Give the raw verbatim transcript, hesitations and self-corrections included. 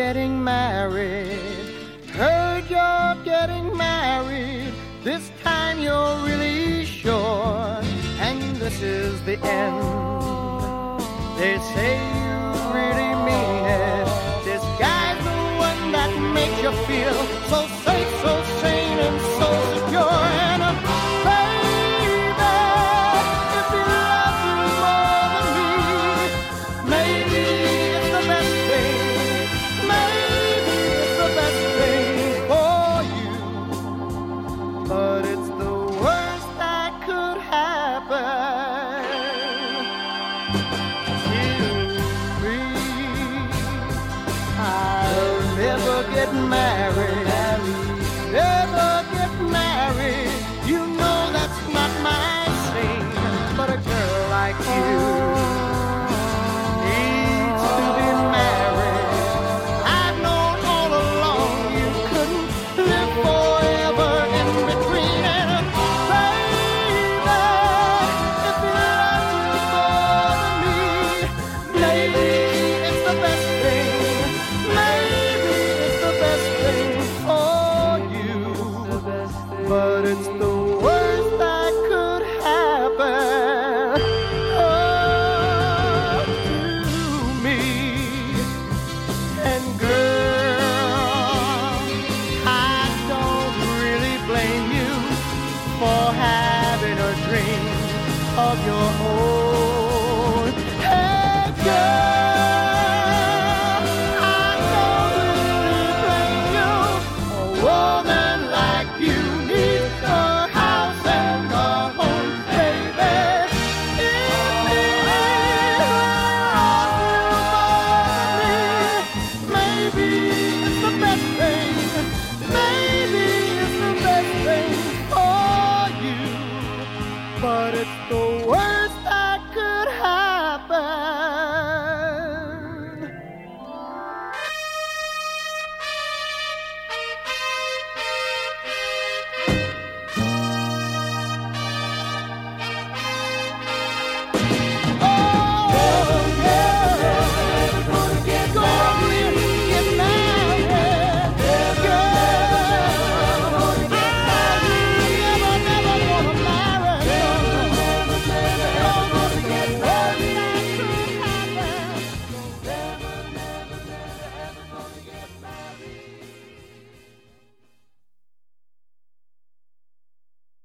getting married. Heard you're getting married. This time you're really sure. And this is the end. They say you really mean it. This guy's the one that makes you feel so safe, so sane, and so secure. And uh, baby, if he loves you more than me, maybe it's the best thing. Maybe it's the best thing for you. But it's the worst that could happen to me. I'll never get married. Never get married. You know that's not my thing. But a girl like you needs to be married. I've known all along you couldn't live forever in between. And uh, baby, if he loves you more than me, maybe it's the best thing. Maybe it's the best thing for you. But it's the worst that could happen oh, to me. And girl, I don't really blame you for having a dream of your own.